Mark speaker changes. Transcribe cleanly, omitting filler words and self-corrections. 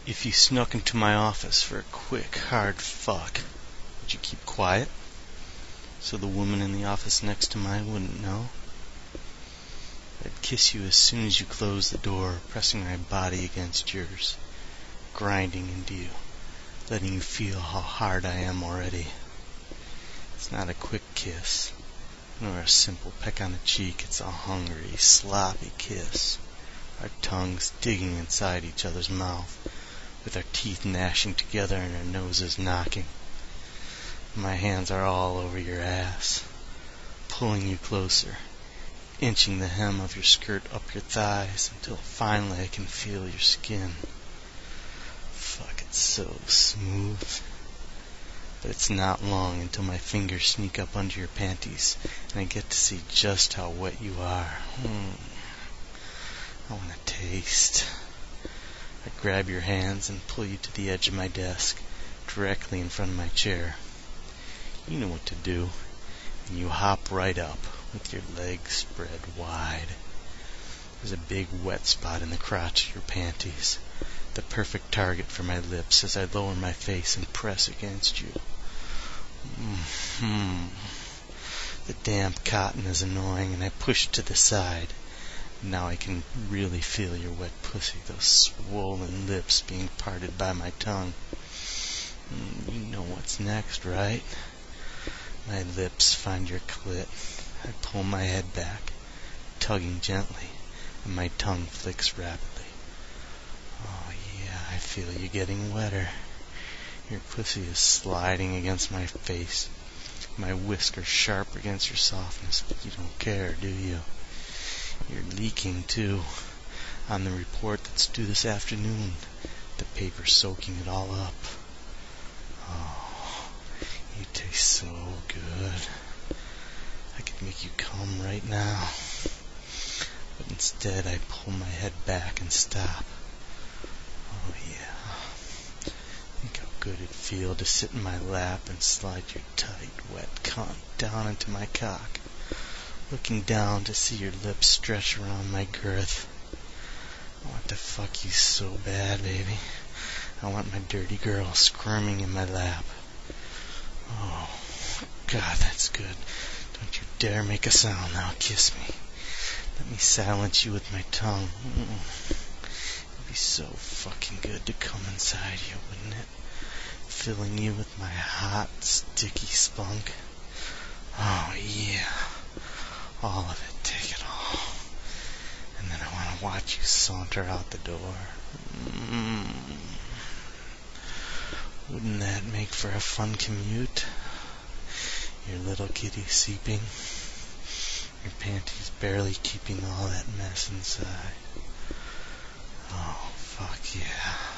Speaker 1: If you snuck into my office for a quick, hard fuck, would you keep quiet so the woman in the office next to mine wouldn't know? I'd kiss you as soon as you closed the door, pressing my body against yours, grinding into you, letting you feel how hard I am already. It's not a quick kiss, nor a simple peck on the cheek. It's a hungry, sloppy kiss, our tongues digging inside each other's mouth, with our teeth gnashing together and our noses knocking. My hands are all over your ass, pulling you closer, inching the hem of your skirt up your thighs until finally I can feel your skin. Fuck, it's so smooth. But it's not long until my fingers sneak up under your panties and I get to see just how wet you are. I want to taste. I grab your hands and pull you to the edge of my desk, directly in front of my chair. You know what to do, and you hop right up with your legs spread wide. There's a big wet spot in the crotch of your panties, the perfect target for my lips as I lower my face and press against you. The damp cotton is annoying, and I push it to the side. Now I can really feel your wet pussy, those swollen lips being parted by my tongue. You know what's next, right? My lips find your clit. I pull my head back, tugging gently, and my tongue flicks rapidly. Oh yeah, I feel you getting wetter. Your pussy is sliding against my face, my whiskers sharp against your softness, but you don't care, do you? You're leaking, too, on the report that's due this afternoon, the paper soaking it all up. Oh, you taste so good. I could make you come right now. But instead I pull my head back and stop. Oh yeah. Think how good it'd feel to sit in my lap and slide your tight, wet cunt down into my cock, looking down to see your lips stretch around my girth. I want to fuck you so bad, baby. I want my dirty girl squirming in my lap. Oh, God, that's good. Don't you dare make a sound now. Kiss me. Let me silence you with my tongue. It'd be so fucking good to come inside you, wouldn't it? Filling you with my hot, sticky spunk. Oh, yeah. All of it. Take it all. And then I want to watch you saunter out the door. Wouldn't that make for a fun commute? Your little kitty seeping, your panties barely keeping all that mess inside. Oh, fuck yeah.